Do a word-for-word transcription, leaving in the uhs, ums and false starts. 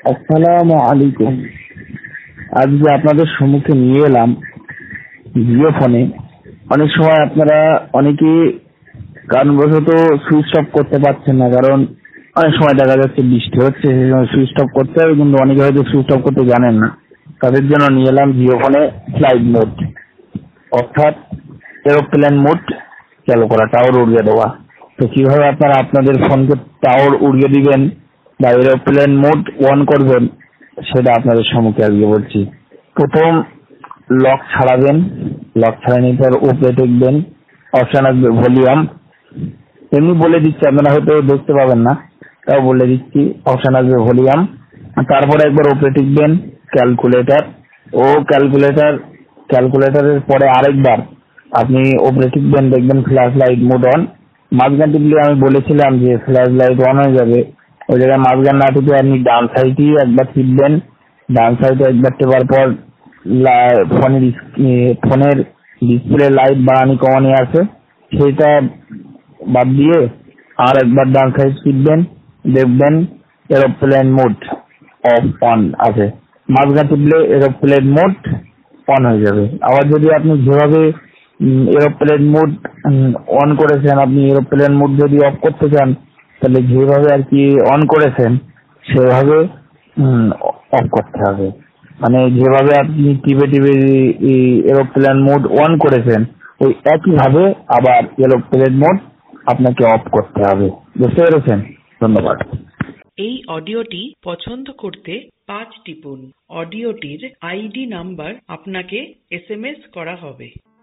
আসসালামু আলাইকুম। আজ যে আপনাদের সম্মুখে নিয়ে এলাম জিও ফোনে, অনেক সময় আপনারা অনেকে কারণবশত সুইচ অফ করতে পারছেন না, কারণ অনেক সময় দেখা যাচ্ছে বৃষ্টি হচ্ছে, সেই সময় সুইচ অফ করতে হবে, কিন্তু অনেকে হয়তো সুইচ অফ করতে জানেন না। তাদের জন্য নিয়ে এলাম জিও ফোনে ফ্লাইট মোড, অর্থাৎ এরোপ্লেন মোড চালু করা, টাওয়ার উড়িয়ে দেওয়া। তো কিভাবে আপনারা আপনাদের ফোনকে টাওয়ার উড়িয়ে দিবেন বা এরোপ্লেন মোড অন করবেন, সেটা আপনাদের সম্মুখে আজকে বলছি। প্রথম লক ছাড়াবেন, লক ছাড়ানোর পর উপরে দেখবেন অপশন আসবে ভলিউম। এমনি বলে দিচ্ছি, আপনারা হয়তো দেখতে পাবেন না, তাও বলে দিচ্ছি। অপশন আসবে ভলিউম, তারপরে একবার উপরে টিপবেন ক্যালকুলেটর। ও ক্যালকুলেটর ক্যালকুলেটরের পরে আরেকবার আপনি উপরে টিপবেন, দেখবেন ফ্ল্যাশ লাইট মোড অন। মাঝখান টিপলে আমি বলেছিলাম যে ফ্ল্যাশ লাইট অন হয়ে যাবে, ওই জায়গায় মাঝখান না টিপে আপনি ডান সাইডে একবার টিপবেন। ডান সাইডে একবার টেপার পর ফোনের ফোনের ডিসপ্লে লাইট বাড়ানি কমানি আছে, সেটা বাদ দিয়ে আর একবার ডান সাইড টিপবেন, দেখবেন এরোপ্লেন মোড অফ অন আছে। মাঝখান টিপলে এরোপ্লেন মোড অন হয়ে যাবে। আবার যদি আপনি যেভাবে এরোপ্লেন মোড অন করেছেন, আপনি এরোপ্লেন মোড যদি অফ করতে চান, তাহলে যেভাবে আর কি অন করেছেন সেভাবে অফ করতে হবে। মানে যেভাবে আপনি টিপে টিপে এরোপ্লেন মোড অন করেছেন, ওই একইভাবে আবার এরোপ্লেন মোড আপনাকে অফ করতে হবে। বুঝতে পেরেছেন? ধন্যবাদ। এই অডিওটি পছন্দ করতে পাঁচ টিপুন। অডিওটির আইডি নাম্বার আপনাকে এস এম এস করা হবে।